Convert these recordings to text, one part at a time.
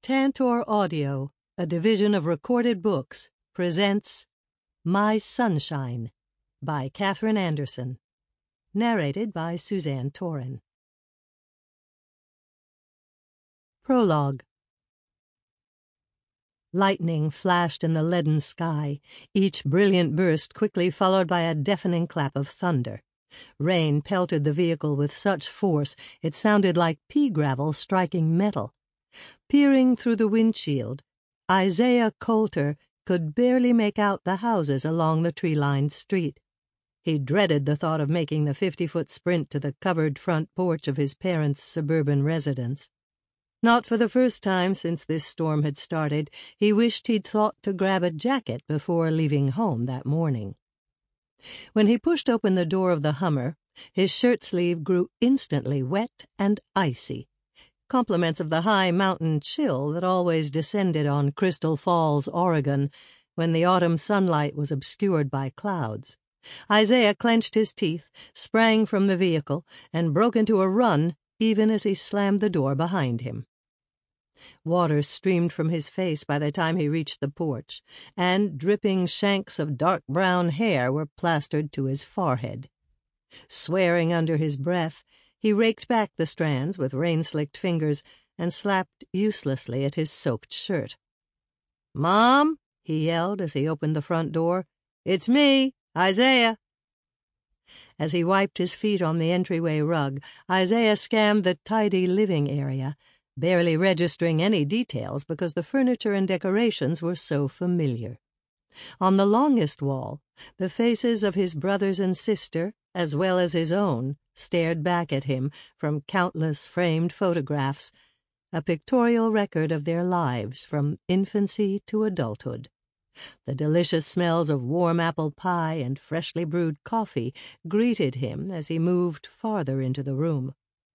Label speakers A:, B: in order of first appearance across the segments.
A: Tantor Audio, a division of Recorded Books, presents My Sunshine by Katherine Anderson. Narrated by Suzanne Torin. Prologue. Lightning flashed in the leaden sky, each brilliant burst quickly followed by a deafening clap of thunder. Rain pelted the vehicle with such force it sounded like pea gravel striking metal. Peering through the windshield, Isaiah Coulter could barely make out the houses along the tree-lined street. He dreaded the thought of making the 50-foot sprint to the covered front porch of his parents' suburban residence. Not for the first time since this storm had started, he wished he'd thought to grab a jacket before leaving home that morning. When he pushed open the door of the Hummer, his shirt sleeve grew instantly wet and icy, compliments of the high mountain chill that always descended on Crystal Falls, Oregon, when the autumn sunlight was obscured by clouds. Isaiah clenched his teeth, sprang from the vehicle, and broke into a run even as he slammed the door behind him. Water streamed from his face by the time he reached the porch, and dripping shanks of dark brown hair were plastered to his forehead. Swearing under his breath, he raked back the strands with rain-slicked fingers and slapped uselessly at his soaked shirt. "Mom," he yelled as he opened the front door. "It's me, Isaiah." As he wiped his feet on the entryway rug, Isaiah scanned the tidy living area, barely registering any details because the furniture and decorations were so familiar. On the longest wall, the faces of his brothers and sister, as well as his own, stared back at him from countless framed photographs, a pictorial record of their lives from infancy to adulthood. The delicious smells of warm apple pie and freshly brewed coffee greeted him as he moved farther into the room.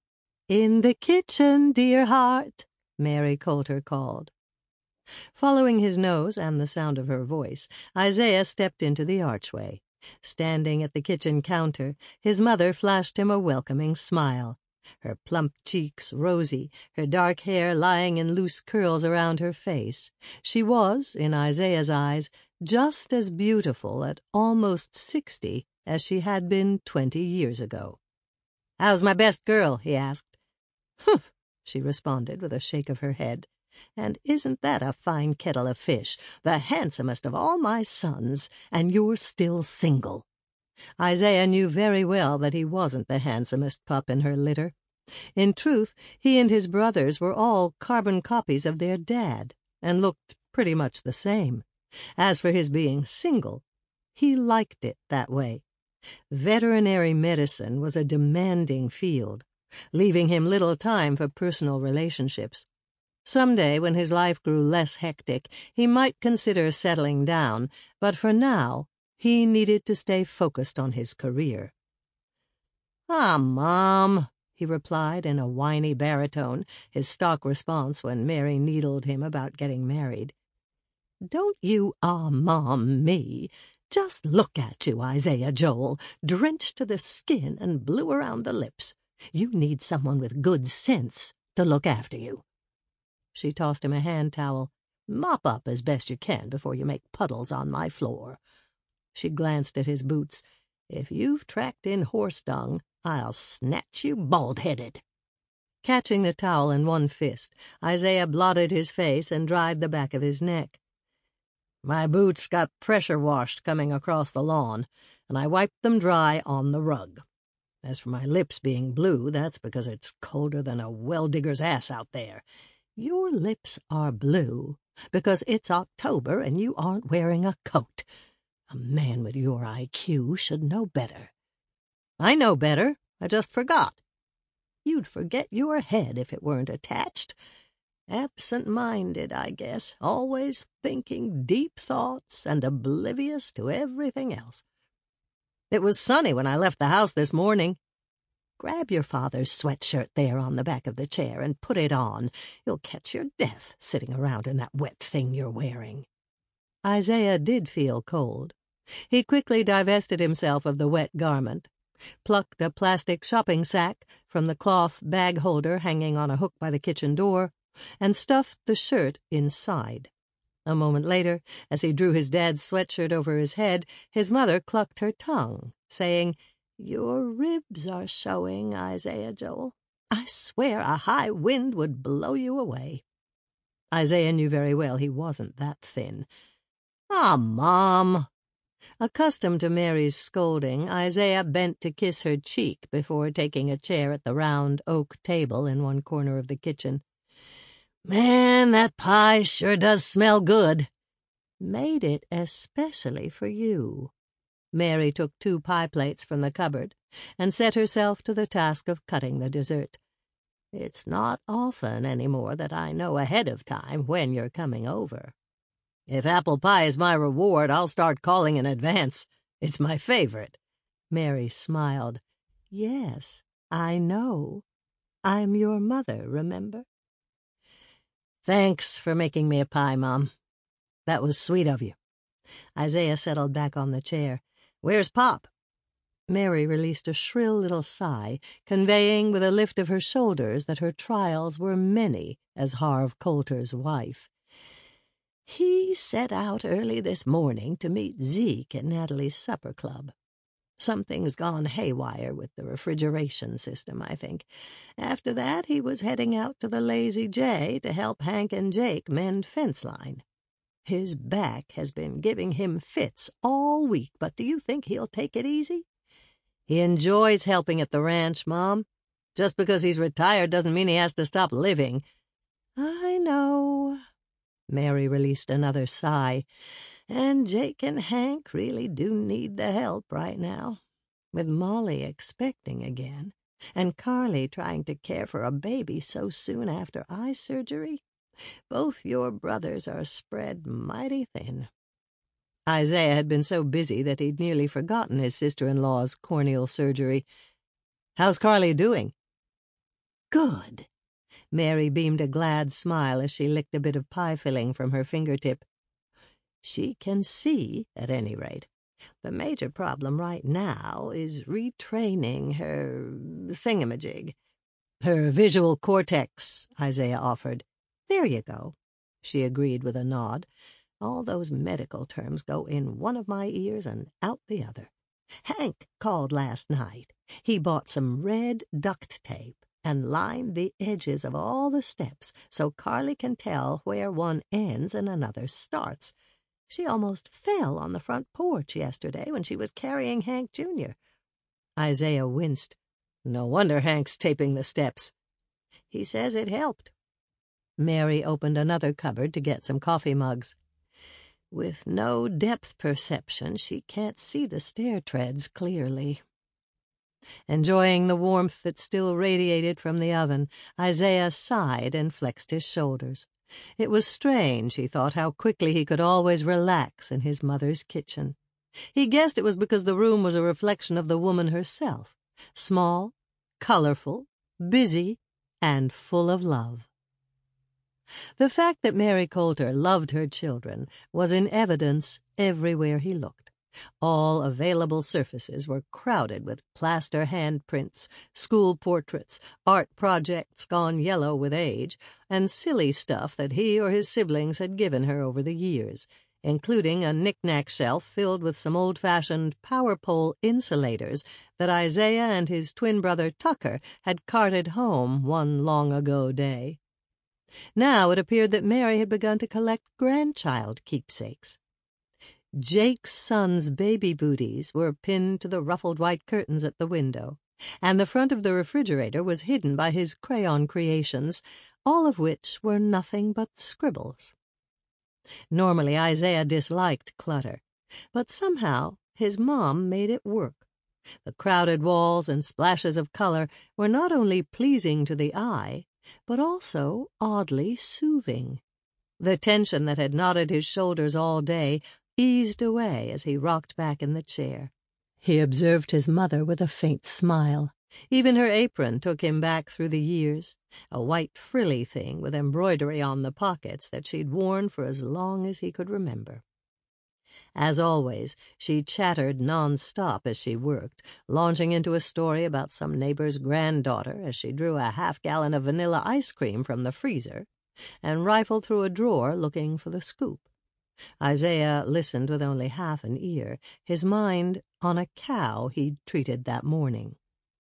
A: "In the kitchen, dear heart," Mary Coulter called. Following his nose and the sound of her voice, Isaiah stepped into the archway. Standing at the kitchen counter, his mother flashed him a welcoming smile, her plump cheeks rosy, her dark hair lying in loose curls around her face. She was, in Isaiah's eyes, just as beautiful at almost 60 as she had been 20 years ago. "How's my best girl?" he asked. "Humph," she responded with a shake of her head. "And isn't that a fine kettle of fish? The handsomest of all my sons, and you're still single." Isaiah knew very well that he wasn't the handsomest pup in her litter. In truth, he and his brothers were all carbon copies of their dad, and looked pretty much the same. As for his being single, he liked it that way. Veterinary medicine was a demanding field, leaving him little time for personal relationships. Someday, when his life grew less hectic, he might consider settling down, but for now, he needed to stay focused on his career. "Ah, Mom," he replied in a whiny baritone, his stock response when Mary needled him about getting married. "Don't you Mom me. Just look at you, Isaiah Joel, drenched to the skin and blue around the lips. You need someone with good sense to look after you." She tossed him a hand towel. "Mop up as best you can before you make puddles on my floor." She glanced at his boots. "If you've tracked in horse dung, I'll snatch you bald-headed." Catching the towel in one fist, Isaiah blotted his face and dried the back of his neck. "My boots got pressure washed coming across the lawn, and I wiped them dry on the rug. As for my lips being blue, that's because it's colder than a well-digger's ass out there. Your lips are blue because it's October and you aren't wearing a coat. A man with your IQ should know better." "I know better. I just forgot." "You'd forget your head if it weren't attached. Absent-minded, I guess, always thinking deep thoughts and oblivious to everything else." "It was sunny when I left the house this morning." "Grab your father's sweatshirt there on the back of the chair and put it on. You'll catch your death sitting around in that wet thing you're wearing." Isaiah did feel cold. He quickly divested himself of the wet garment, plucked a plastic shopping sack from the cloth bag holder hanging on a hook by the kitchen door, and stuffed the shirt inside. A moment later, as he drew his dad's sweatshirt over his head, his mother clucked her tongue, saying, "Your ribs are showing, Isaiah Joel. I swear a high wind would blow you away." Isaiah knew very well he wasn't that thin. "Ah, Mom." Accustomed to Mary's scolding, Isaiah bent to kiss her cheek before taking a chair at the round oak table in one corner of the kitchen. "Man, that pie sure does smell good." "Made it especially for you." Mary took 2 pie plates from the cupboard and set herself to the task of cutting the dessert. "It's not often any more that I know ahead of time when you're coming over." "If apple pie is my reward, I'll start calling in advance. It's my favorite." Mary smiled. "Yes, I know. I'm your mother, remember?" "Thanks for making me a pie, Mom. That was sweet of you." Isaiah settled back on the chair. "Where's Pop?" Mary released a shrill little sigh, conveying with a lift of her shoulders that her trials were many as Harve Coulter's wife. "He set out early this morning to meet Zeke at Natalie's supper club. Something's gone haywire with the refrigeration system, I think. After that, he was heading out to the Lazy J to help Hank and Jake mend fence line. His back has been giving him fits all week, but do you think he'll take it easy?" "He enjoys helping at the ranch, Mom. Just because he's retired doesn't mean he has to stop living." "I know." Mary released another sigh. "And Jake and Hank really do need the help right now. With Molly expecting again, and Carly trying to care for a baby so soon after eye surgery, both your brothers are spread mighty thin." Isaiah had been so busy that he'd nearly forgotten his sister-in-law's corneal surgery. "How's Carly doing?" "Good." Mary beamed a glad smile as she licked a bit of pie filling from her fingertip. "She can see, at any rate. The major problem right now is retraining her thingamajig." "Her visual cortex," Isaiah offered. "There you go," she agreed with a nod. "All those medical terms go in one of my ears and out the other. Hank called last night. He bought some red duct tape and lined the edges of all the steps so Carly can tell where one ends and another starts. She almost fell on the front porch yesterday when she was carrying Hank Jr." Isaiah winced. "No wonder Hank's taping the steps." "He says it helped." Mary opened another cupboard to get some coffee mugs. "With no depth perception, she can't see the stair treads clearly." Enjoying the warmth that still radiated from the oven, Isaiah sighed and flexed his shoulders. It was strange, he thought, how quickly he could always relax in his mother's kitchen. He guessed it was because the room was a reflection of the woman herself, small, colorful, busy, and full of love. The fact that Mary Coulter loved her children was in evidence everywhere he looked. All available surfaces were crowded with plaster handprints, school portraits, art projects gone yellow with age, and silly stuff that he or his siblings had given her over the years, including a knick-knack shelf filled with some old-fashioned power pole insulators that Isaiah and his twin brother Tucker had carted home one long-ago day. Now it appeared that Mary had begun to collect grandchild keepsakes. Jake's son's baby booties were pinned to the ruffled white curtains at the window, and the front of the refrigerator was hidden by his crayon creations, all of which were nothing but scribbles. Normally Isaiah disliked clutter, but somehow his mom made it work. The crowded walls and splashes of color were not only pleasing to the eye, but also oddly soothing. The tension that had knotted his shoulders all day eased away as he rocked back in the chair. He observed his mother with a faint smile. Even her apron took him back through the years, a white frilly thing with embroidery on the pockets that she'd worn for as long as he could remember. As always, she chattered non-stop as she worked, launching into a story about some neighbor's granddaughter as she drew a half-gallon of vanilla ice cream from the freezer, and rifled through a drawer looking for the scoop. Isaiah listened with only half an ear, his mind on a cow he'd treated that morning.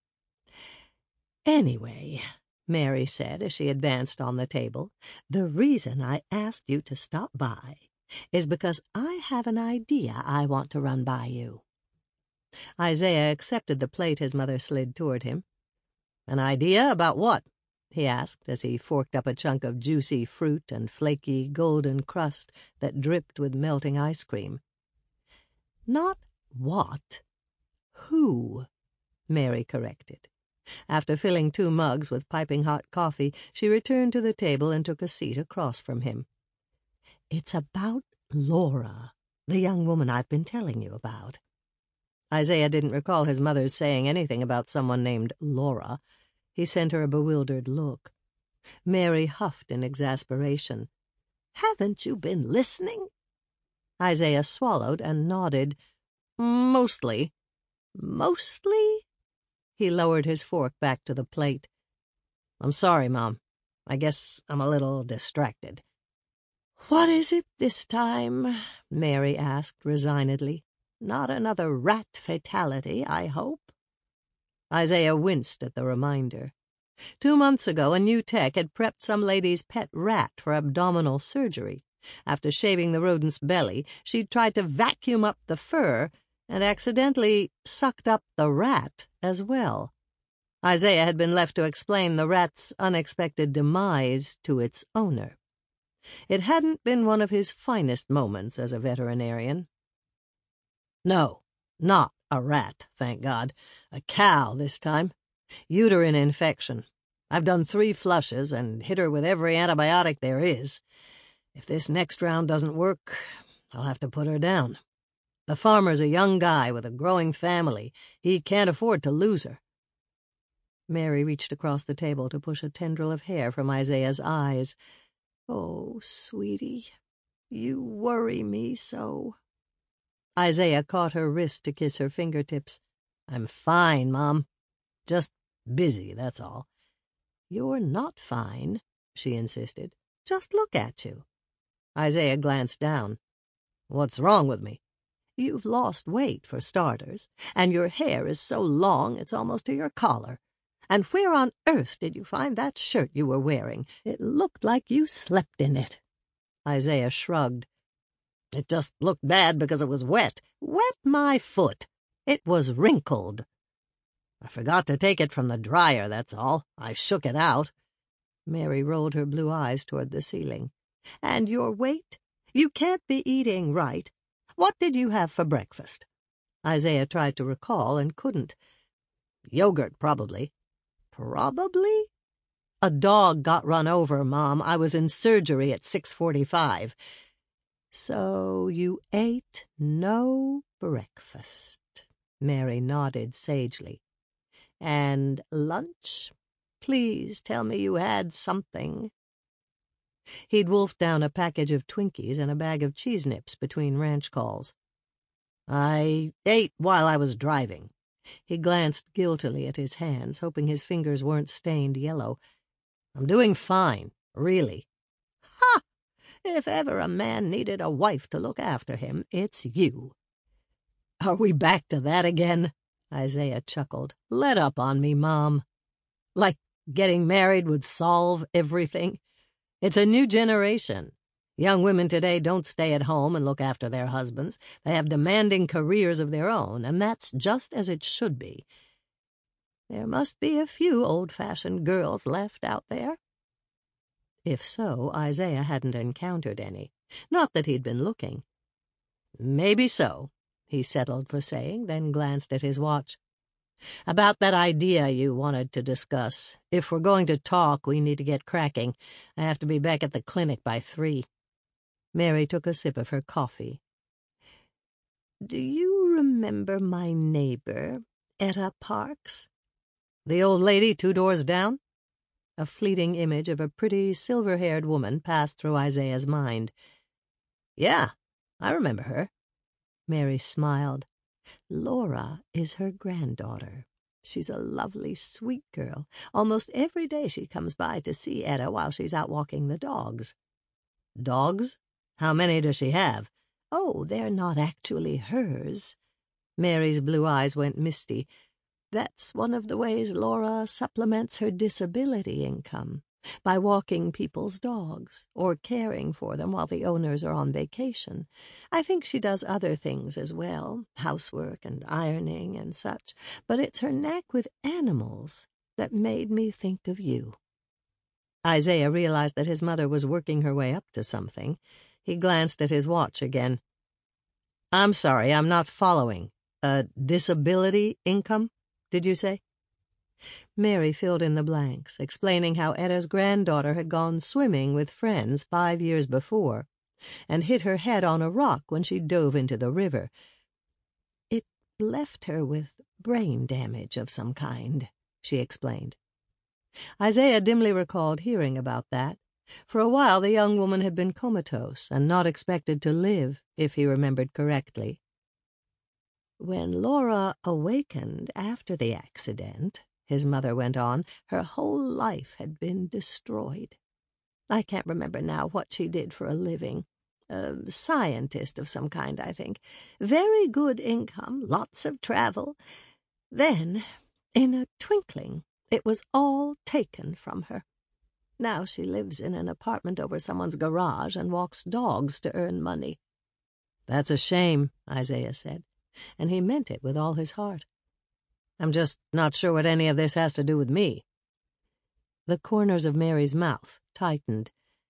A: "Anyway," Mary said as she advanced on the table, "the reason I asked you to stop by is because I have an idea I want to run by you." Isaiah accepted the plate his mother slid toward him. "An idea about what?" he asked as he forked up a chunk of juicy fruit and flaky golden crust that dripped with melting ice cream. "Not what, who," Mary corrected. After filling 2 mugs with piping hot coffee, she returned to the table and took a seat across from him. "It's about Laura, the young woman I've been telling you about." Isaiah didn't recall his mother's saying anything about someone named Laura. He sent her a bewildered look. Mary huffed in exasperation. "Haven't you been listening?" Isaiah swallowed and nodded. "Mostly." "Mostly?" He lowered his fork back to the plate. "I'm sorry, Mom. I guess I'm a little distracted." "What is it this time?" Mary asked resignedly. "Not another rat fatality, I hope?" Isaiah winced at the reminder. 2 months ago, a new tech had prepped some lady's pet rat for abdominal surgery. After shaving the rodent's belly, she'd tried to vacuum up the fur and accidentally sucked up the rat as well. Isaiah had been left to explain the rat's unexpected demise to its owner. It hadn't been one of his finest moments as a veterinarian. "No, not a rat, thank God. A cow this time. Uterine infection. I've done 3 flushes and hit her with every antibiotic there is. If this next round doesn't work, I'll have to put her down. The farmer's a young guy with a growing family. He can't afford to lose her." Mary reached across the table to push a tendril of hair from Isaiah's eyes. "Oh, sweetie, you worry me so." Isaiah caught her wrist to kiss her fingertips. "I'm fine, Mom. Just busy, that's all." "You're not fine," she insisted. "Just look at you." Isaiah glanced down. "What's wrong with me?" "You've lost weight, for starters, and your hair is so long it's almost to your collar. And where on earth did you find that shirt you were wearing? It looked like you slept in it." Isaiah shrugged. "It just looked bad because it was wet." "Wet my foot. It was wrinkled." "I forgot to take it from the dryer, that's all. I shook it out." Mary rolled her blue eyes toward the ceiling. "And your weight? You can't be eating right. What did you have for breakfast?" Isaiah tried to recall and couldn't. "Yogurt, probably." "Probably?" "A dog got run over, Mom. I was in surgery at 6:45. "So you ate no breakfast." Mary nodded sagely. "And lunch? Please tell me you had something." He'd wolfed down a package of Twinkies and a bag of cheese nips between ranch calls. "I ate while I was driving." He glanced guiltily at his hands, hoping his fingers weren't stained yellow. "I'm doing fine, really." "Ha! If ever a man needed a wife to look after him, it's you." "Are we back to that again?" Isaiah chuckled. "Let up on me, Mom. Like getting married would solve everything. It's a new generation. Young women today don't stay at home and look after their husbands. They have demanding careers of their own, and that's just as it should be. There must be a few old-fashioned girls left out there." If so, Isaiah hadn't encountered any. Not that he'd been looking. "Maybe so," he settled for saying, then glanced at his watch. "About that idea you wanted to discuss. If we're going to talk, we need to get cracking. I have to be back at the clinic by 3. Mary took a sip of her coffee. "Do you remember my neighbor, Etta Parks?" "The old lady 2 doors down?" A fleeting image of a pretty, silver-haired woman passed through Isaiah's mind. "Yeah, I remember her." Mary smiled. "Laura is her granddaughter. She's a lovely, sweet girl. Almost every day she comes by to see Etta while she's out walking the dogs." "Dogs? How many does she have?" "Oh, they're not actually hers." Mary's blue eyes went misty. "That's one of the ways Laura supplements her disability income, by walking people's dogs or caring for them while the owners are on vacation. I think she does other things as well, housework and ironing and such, but it's her knack with animals that made me think of you." Isaiah realized that his mother was working her way up to something. He glanced at his watch again. "I'm sorry, I'm not following. Disability income, did you say?" Mary filled in the blanks, explaining how Etta's granddaughter had gone swimming with friends 5 years before and hit her head on a rock when she dove into the river. "It left her with brain damage of some kind," she explained. Isaiah dimly recalled hearing about that. For a while the young woman had been comatose and not expected to live, if he remembered correctly. "When Laura awakened after the accident," his mother went on, "her whole life had been destroyed. I can't remember now what she did for a living. A scientist of some kind, I think. Very good income, lots of travel. Then, in a twinkling, it was all taken from her. Now she lives in an apartment over someone's garage and walks dogs to earn money." "That's a shame," Isaiah said, and he meant it with all his heart. "I'm just not sure what any of this has to do with me." The corners of Mary's mouth tightened.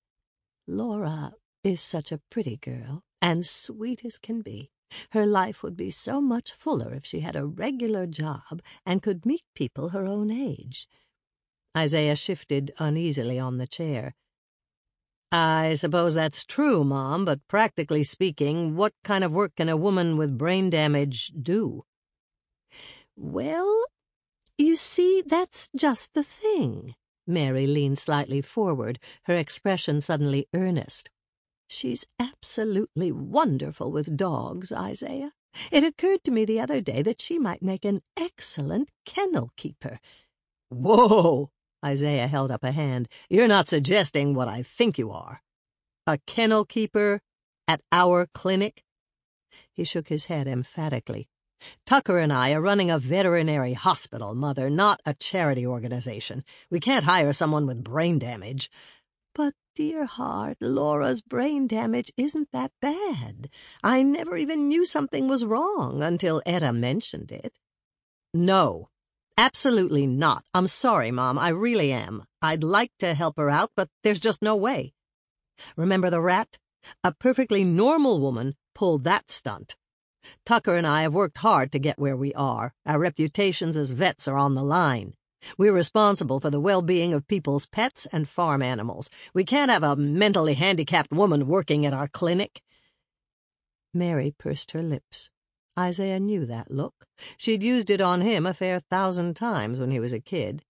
A: "Laura is such a pretty girl, and sweet as can be. Her life would be so much fuller if she had a regular job and could meet people her own age." Isaiah shifted uneasily on the chair. "I suppose that's true, Mom, but practically speaking, what kind of work can a woman with brain damage do?" "Well, you see, that's just the thing." Mary leaned slightly forward, her expression suddenly earnest. "She's absolutely wonderful with dogs, Isaiah. It occurred to me the other day that she might make an excellent kennel keeper." "Whoa!" Isaiah held up a hand. "You're not suggesting what I think you are. A kennel keeper at our clinic?" He shook his head emphatically. "Tucker and I are running a veterinary hospital, Mother, not a charity organization. We can't hire someone with brain damage." "But, dear heart, Laura's brain damage isn't that bad. I never even knew something was wrong until Etta mentioned it." "No, absolutely not. I'm sorry, Mom, I really am. I'd like to help her out, but there's just no way. Remember the rat? A perfectly normal woman pulled that stunt. Tucker and I have worked hard to get where we are. Our reputations as vets are on the line. We're responsible for the well-being of people's pets and farm animals. We can't have a mentally handicapped woman working at our clinic." Mary pursed her lips. Isaiah knew that look. She'd used it on him a fair 1,000 times when he was a kid.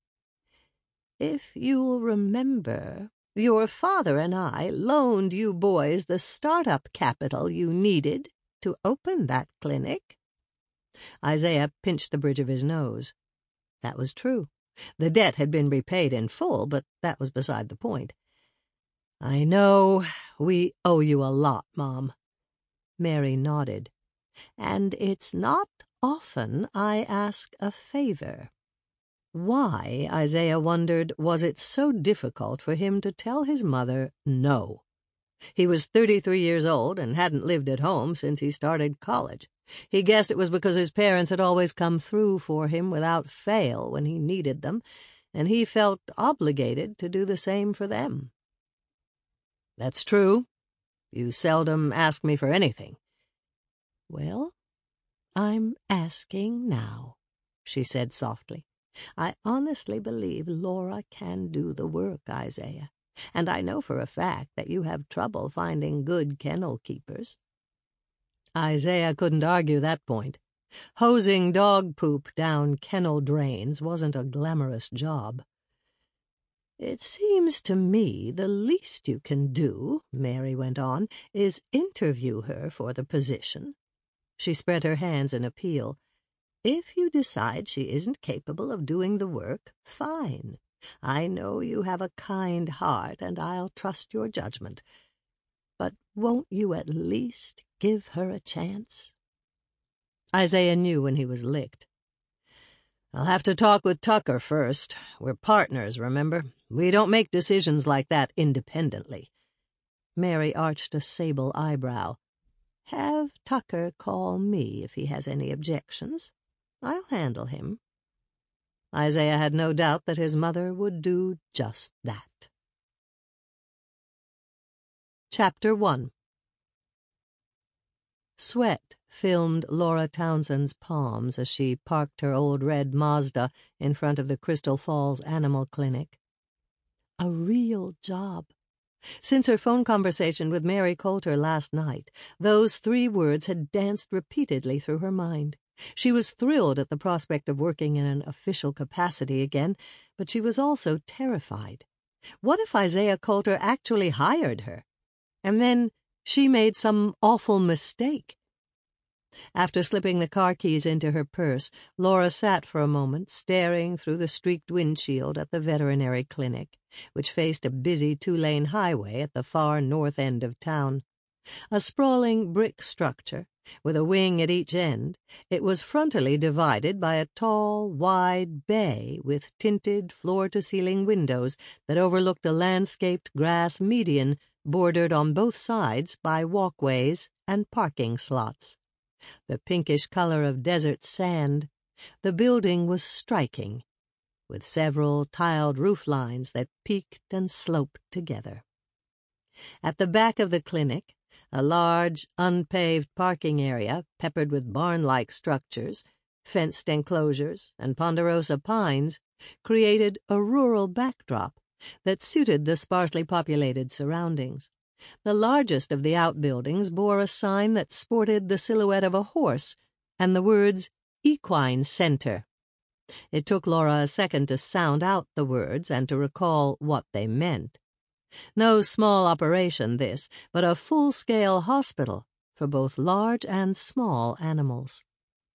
A: "If you'll remember, your father and I loaned you boys the startup capital you needed to open that clinic." Isaiah pinched the bridge of his nose. That was true. The debt had been repaid in full, but that was beside the point. "I know. We owe you a lot, Mom." Mary nodded. "And it's not often I ask a favor." Why, Isaiah wondered, was it so difficult for him to tell his mother no? He was 33 years old and hadn't lived at home since he started college. He guessed it was because his parents had always come through for him without fail when he needed them, and he felt obligated to do the same for them. "That's true. You seldom ask me for anything." "Well, I'm asking now," she said softly. "I honestly believe Laura can do the work, Isaiah, and I know for a fact that you have trouble finding good kennel keepers." Isaiah couldn't argue that point. Hosing dog poop down kennel drains wasn't a glamorous job. "It seems to me the least you can do," Mary went on, "is interview her for the position." She spread her hands in appeal. If you decide she isn't capable of doing the work, fine. I know you have a kind heart, and I'll trust your judgment. But won't you at least give her a chance?" Isaiah knew when he was licked. "I'll have to talk with Tucker first. We're partners, remember? We don't make decisions like that independently." Mary arched a sable eyebrow. "Have Tucker call me if he has any objections. I'll handle him." Isaiah had no doubt that his mother would do just that. Chapter 1. Sweat filmed Laura Townsend's palms as she parked her old red Mazda in front of the Crystal Falls Animal Clinic. A real job. Since her phone conversation with Mary Coulter last night, those 3 words had danced repeatedly through her mind. She was thrilled at the prospect of working in an official capacity again, but she was also terrified. What if Isaiah Coulter actually hired her? And then she made some awful mistake. After slipping the car keys into her purse, Laura sat for a moment, staring through the streaked windshield at the veterinary clinic, which faced a busy 2-lane highway at the far north end of town. A sprawling brick structure, with a wing at each end, it was frontally divided by a tall, wide bay with tinted floor-to-ceiling windows that overlooked a landscaped grass median bordered on both sides by walkways and parking slots. The pinkish color of desert sand, the building was striking, with several tiled roof lines that peaked and sloped together. At the back of the clinic, a large, unpaved parking area peppered with barn-like structures, fenced enclosures, and ponderosa pines created a rural backdrop that suited the sparsely populated surroundings. The largest of the outbuildings bore a sign that sported the silhouette of a horse and the words Equine Center. It took Laura a second to sound out the words and to recall what they meant. No small operation, this, but a full-scale hospital for both large and small animals.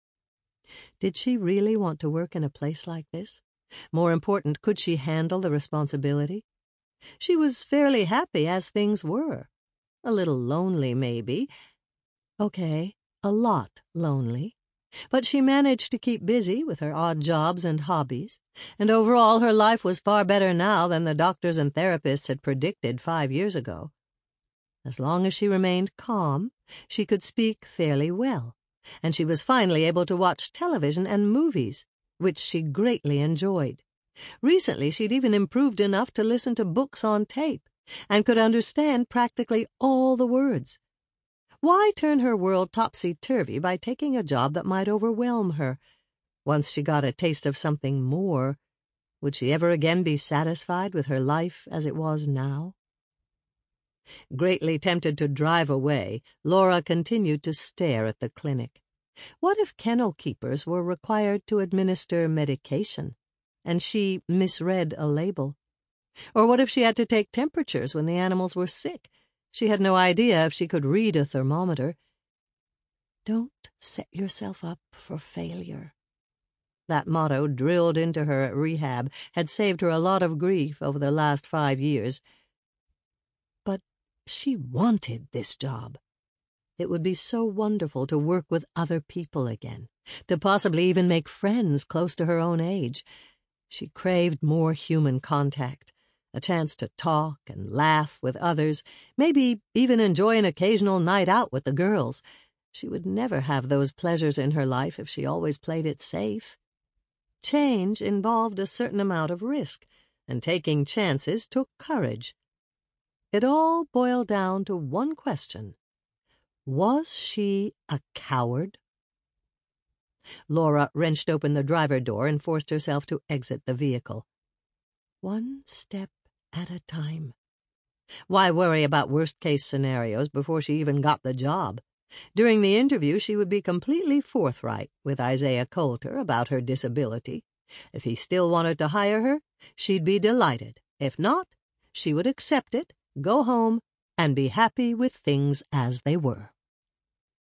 A: Did she really want to work in a place like this? More important, could she handle the responsibility? She was fairly happy as things were. A little lonely, maybe. Okay, a lot lonely. But she managed to keep busy with her odd jobs and hobbies, and overall her life was far better now than the doctors and therapists had predicted 5 years ago. As long as she remained calm, she could speak fairly well, and she was finally able to watch television and movies, which she greatly enjoyed. Recently she'd even improved enough to listen to books on tape, and could understand practically all the words. Why turn her world topsy-turvy by taking a job that might overwhelm her? Once she got a taste of something more, would she ever again be satisfied with her life as it was now? Greatly tempted to drive away, Laura continued to stare at the clinic. What if kennel keepers were required to administer medication, and she misread a label? Or what if she had to take temperatures when the animals were sick? She had no idea if she could read a thermometer. Don't set yourself up for failure. That motto, drilled into her at rehab, had saved her a lot of grief over the last 5 years. But she wanted this job. It would be so wonderful to work with other people again, to possibly even make friends close to her own age. She craved more human contact, a chance to talk and laugh with others, maybe even enjoy an occasional night out with the girls. She would never have those pleasures in her life if she always played it safe. Change involved a certain amount of risk, and taking chances took courage. It all boiled down to one question. Was she a coward? Laura wrenched open the driver door and forced herself to exit the vehicle. One step at a time. Why worry about worst-case scenarios before she even got the job? During the interview, she would be completely forthright with Isaiah Coulter about her disability. If he still wanted to hire her, she'd be delighted. If not, she would accept it, go home, and be happy with things as they were.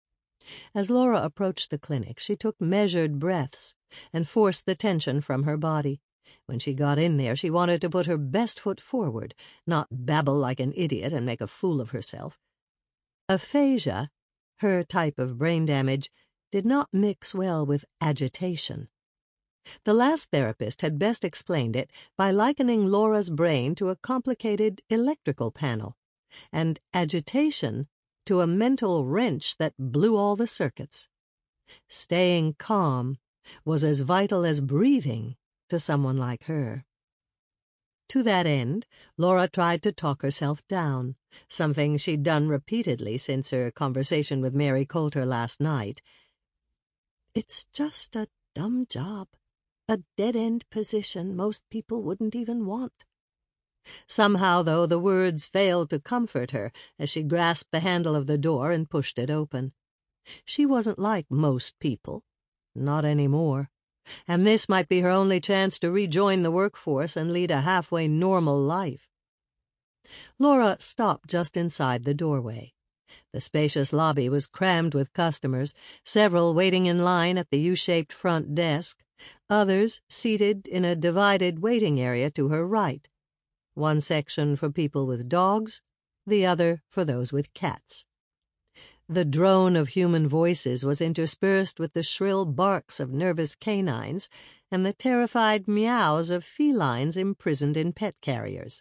A: As Laura approached the clinic, she took measured breaths and forced the tension from her body. When she got in there, she wanted to put her best foot forward, not babble like an idiot and make a fool of herself. Aphasia, her type of brain damage, did not mix well with agitation. The last therapist had best explained it by likening Laura's brain to a complicated electrical panel, and agitation to a mental wrench that blew all the circuits. Staying calm was as vital as breathing to someone like her. To that end, Laura tried to talk herself down, something she'd done repeatedly since her conversation with Mary Coulter last night. "It's just a dumb job, a dead-end position most people wouldn't even want." Somehow, though, the words failed to comfort her as she grasped the handle of the door and pushed it open. She wasn't like most people, not anymore, and this might be her only chance to rejoin the workforce and lead a halfway normal life. Laura stopped just inside the doorway. The spacious lobby was crammed with customers, several waiting in line at the U-shaped front desk, others seated in a divided waiting area to her right, one section for people with dogs, the other for those with cats. The drone of human voices was interspersed with the shrill barks of nervous canines and the terrified meows of felines imprisoned in pet carriers.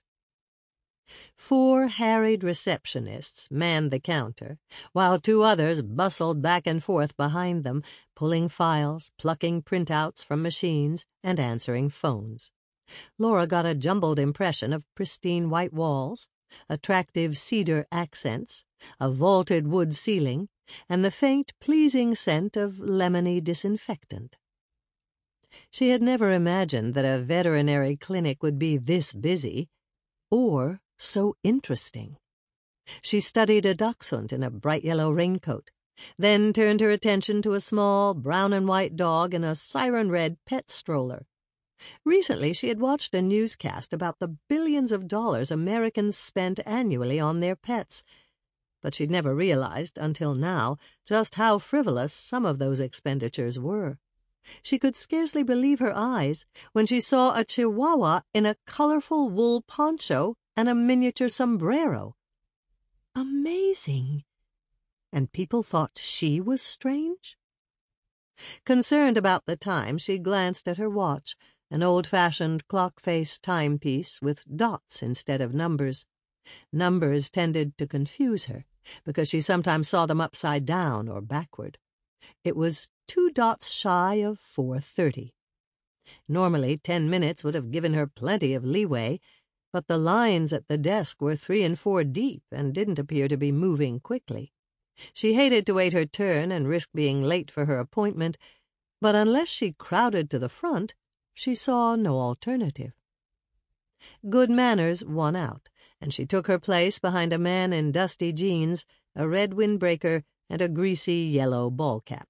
A: 4 harried receptionists manned the counter, while 2 others bustled back and forth behind them, pulling files, plucking printouts from machines, and answering phones. Laura got a jumbled impression of pristine white walls, attractive cedar accents, a vaulted wood ceiling, and the faint, pleasing scent of lemony disinfectant. She had never imagined that a veterinary clinic would be this busy, or so interesting. She studied a dachshund in a bright yellow raincoat, then turned her attention to a small brown and white dog in a siren-red pet stroller. Recently, she had watched a newscast about the billions of dollars Americans spent annually on their pets, but she'd never realized, until now, just how frivolous some of those expenditures were. She could scarcely believe her eyes when she saw a chihuahua in a colorful wool poncho and a miniature sombrero. Amazing! And people thought she was strange? Concerned about the time, she glanced at her watch, an old-fashioned clock-face timepiece with dots instead of numbers. Numbers tended to confuse her, because she sometimes saw them upside down or backward. It was 2 dots shy of 4:30. Normally 10 minutes would have given her plenty of leeway, but the lines at the desk were 3 and 4 deep and didn't appear to be moving quickly. She hated to wait her turn and risk being late for her appointment, but unless she crowded to the front, she saw no alternative. Good manners won out, and she took her place behind a man in dusty jeans, a red windbreaker, and a greasy yellow ball cap.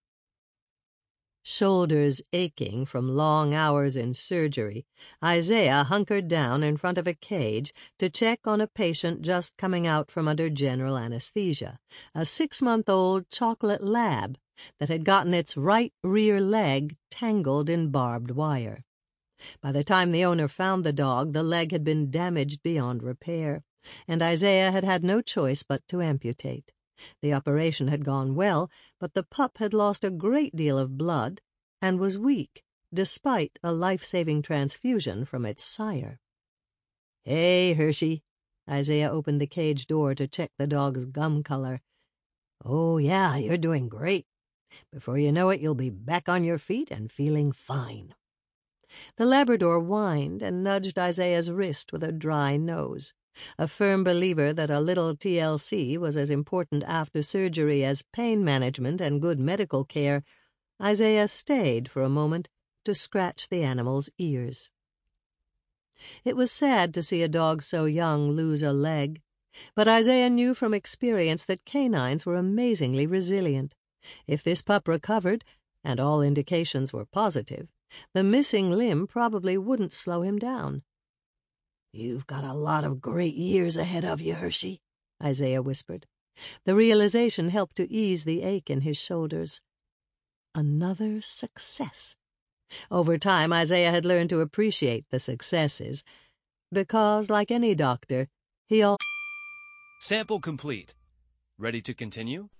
A: Shoulders aching from long hours in surgery, Isaiah hunkered down in front of a cage to check on a patient just coming out from under general anesthesia, a 6-month-old chocolate lab that had gotten its right rear leg tangled in barbed wire. By the time the owner found the dog, the leg had been damaged beyond repair, and Isaiah had had no choice but to amputate. The operation had gone well, but the pup had lost a great deal of blood and was weak, despite a life-saving transfusion from its sire. "Hey, Hershey." Isaiah opened the cage door to check the dog's gum color. "Oh, yeah, you're doing great. Before you know it, you'll be back on your feet and feeling fine." The Labrador whined and nudged Isaiah's wrist with a dry nose. A firm believer that a little TLC was as important after surgery as pain management and good medical care, Isaiah stayed for a moment to scratch the animal's ears. It was sad to see a dog so young lose a leg, but Isaiah knew from experience that canines were amazingly resilient. If this pup recovered, and all indications were positive, the missing limb probably wouldn't slow him down. "You've got a lot of great years ahead of you, Hershey," Isaiah whispered. The realization helped to ease the ache in his shoulders. Another success. Over time, Isaiah had learned to appreciate the successes, because, like any doctor, he
B: Sample complete. Ready to continue?